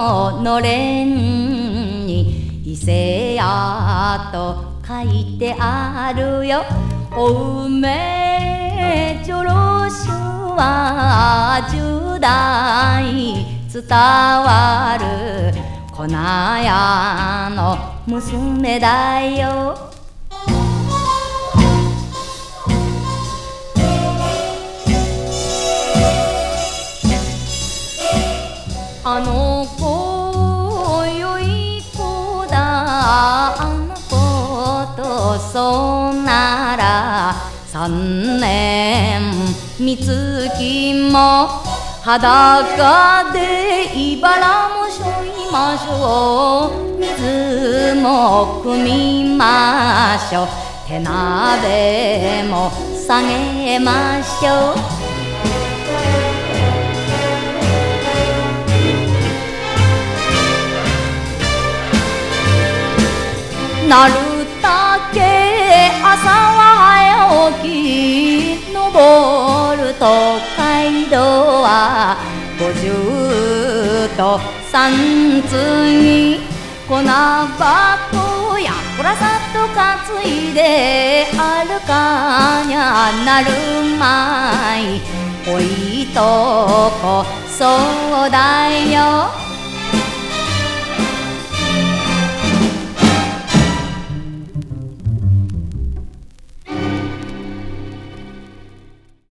ののれんに伊勢屋と書いてあるよ。お梅女郎衆は10代伝わる粉屋の娘だよ。あの子よい子だ、あの子とそなら3年三月も裸で茨もしょいましょう。水も汲みましょう。手鍋も下げましょう。なるたけ朝は早起き、登る東海道は50と3次、粉箱やこらさっと担いで歩かにゃなるまい。おいとこそうだよ。